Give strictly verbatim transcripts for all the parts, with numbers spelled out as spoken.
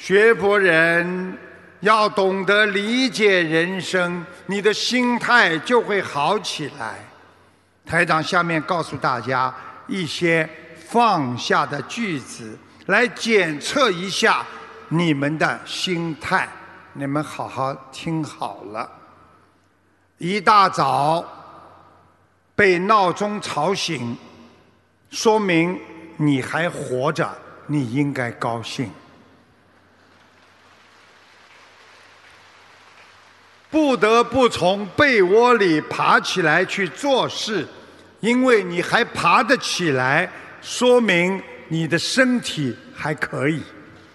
学佛人要懂得理解人生，你的心态就会好起来。台长下面告诉大家一些放下的句子，来检测一下你们的心态。你们好好听好了。一大早被闹钟吵醒，说明你还活着，你应该高兴。不得不从被窝里爬起来去做事，因为你还爬得起来，说明你的身体还可以。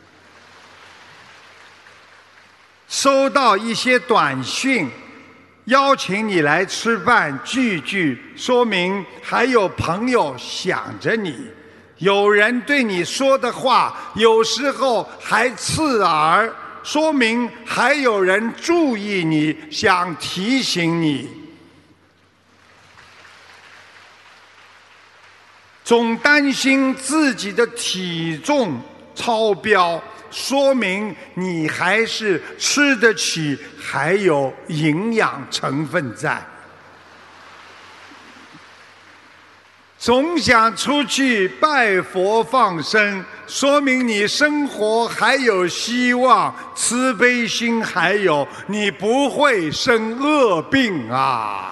收到一些短讯，邀请你来吃饭聚聚，说明还有朋友想着你。有人对你说的话，有时候还刺耳，说明还有人注意你，想提醒你。总担心自己的体重超标，说明你还是吃得起，还有营养成分在。总想出去拜佛放生，说明你生活还有希望，慈悲心还有，你不会生恶病啊。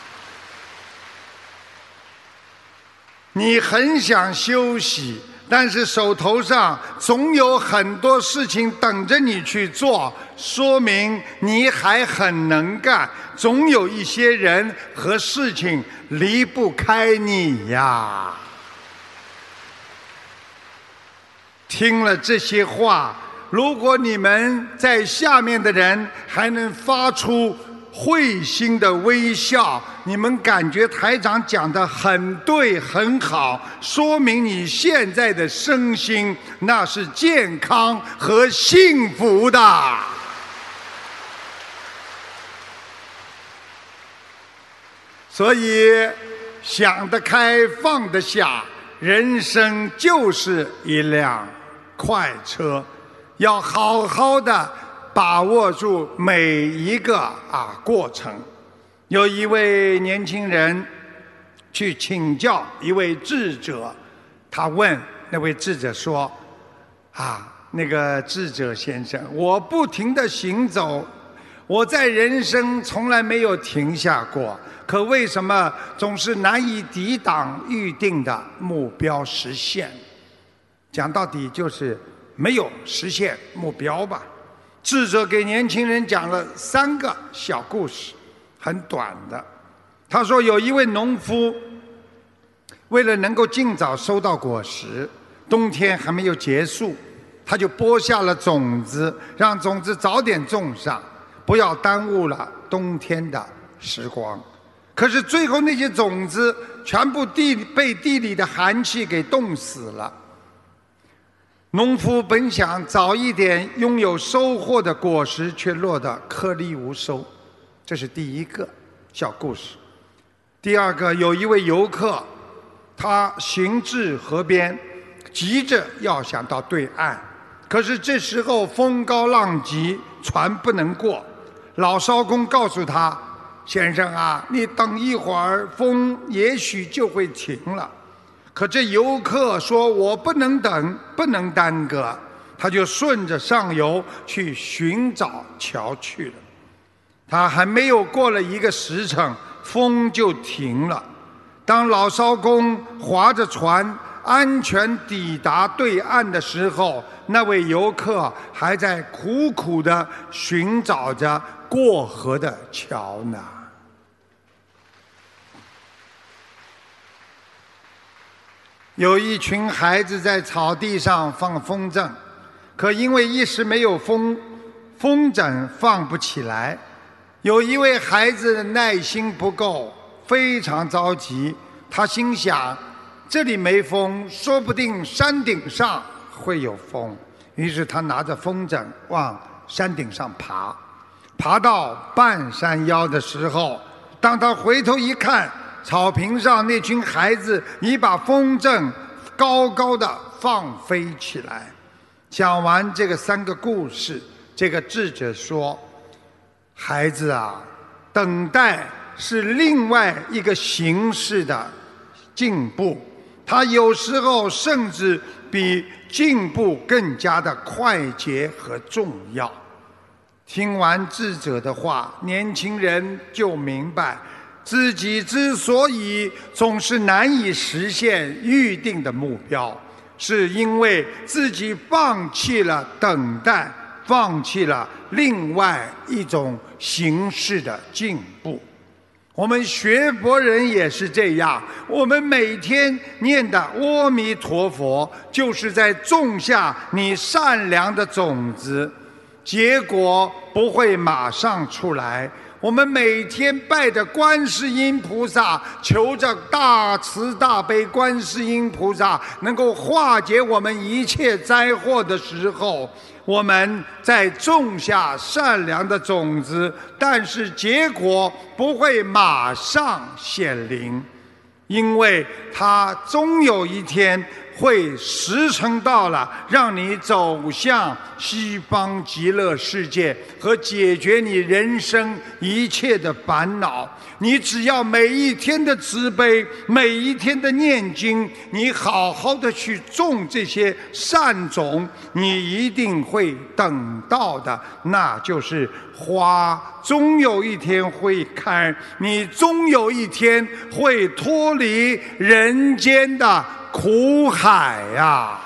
你很想休息，但是手头上总有很多事情等着你去做，说明你还很能干，总有一些人和事情离不开你呀。听了这些话，如果你们在下面的人还能发出会心的微笑，你们感觉台长讲得很对很好，说明你现在的身心那是健康和幸福的。所以想得开放得下，人生就是一辆快车，要好好的把握住每一个啊过程。有一位年轻人去请教一位智者，他问那位智者说：啊，那个智者先生，我不停地行走，我在人生从来没有停下过，可为什么总是难以抵挡预定的目标实现？讲到底就是没有实现目标吧。智者给年轻人讲了三个小故事，很短的。他说有一位农夫，为了能够尽早收到果实，冬天还没有结束，他就播下了种子，让种子早点种上，不要耽误了冬天的时光。可是最后那些种子全部地被地里的寒气给冻死了。农夫本想早一点拥有收获的果实，却落得颗粒无收。这是第一个小故事。第二个，有一位游客，他行至河边，急着要想到对岸，可是这时候风高浪急，船不能过。老艄公告诉他：先生啊，你等一会儿，风也许就会停了。可这游客说：我不能等，不能耽搁。他就顺着上游去寻找桥去了。他还没有过了一个时辰，风就停了。当老艄公划着船安全抵达对岸的时候，那位游客还在苦苦地寻找着过河的桥呢。有一群孩子在草地上放风筝，可因为一时没有风，风筝放不起来。有一位孩子的耐心不够，非常着急。他心想，这里没风，说不定山顶上会有风。于是他拿着风筝往山顶上爬。爬到半山腰的时候，当他回头一看，草坪上那群孩子已把风筝高高的放飞起来。 讲完这个三个故事，这个智者说：“孩子啊，等待是另外一个形式的进步，它有时候甚至比进步更加的快捷和重要。”听完智者的话，年轻人就明白，自己之所以总是难以实现预定的目标，是因为自己放弃了等待，放弃了另外一种形式的进步。我们学佛人也是这样，我们每天念的阿弥陀佛，就是在种下你善良的种子，结果不会马上出来。我们每天拜着观世音菩萨，求着大慈大悲观世音菩萨能够化解我们一切灾祸的时候，我们在种下善良的种子，但是结果不会马上显灵，因为它终有一天会时辰到了，让你走向西方极乐世界和解决你人生一切的烦恼。你只要每一天的慈悲，每一天的念经，你好好的去种这些善种，你一定会等到的，那就是花终有一天会开，你终有一天会脱离人间的苦海呀、啊！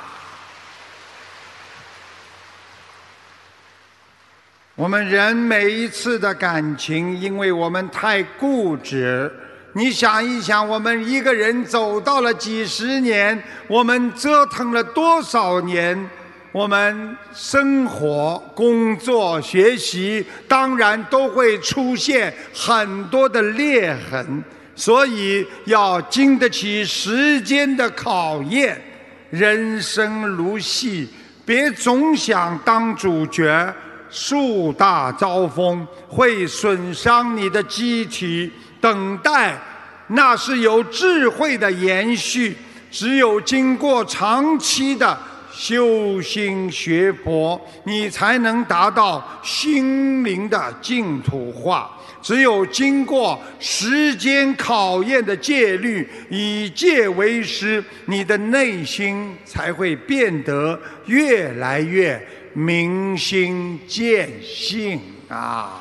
我们人每一次的感情，因为我们太固执。你想一想，我们一个人走到了几十年，我们折腾了多少年？我们生活、工作、学习，当然都会出现很多的裂痕。所以要经得起时间的考验。人生如戏，别总想当主角，树大招风，会损伤你的机体。等待，那是有智慧的延续，只有经过长期的修心学佛，你才能达到心灵的净土化。只有经过时间考验的戒律，以戒为师，你的内心才会变得越来越明心见性啊！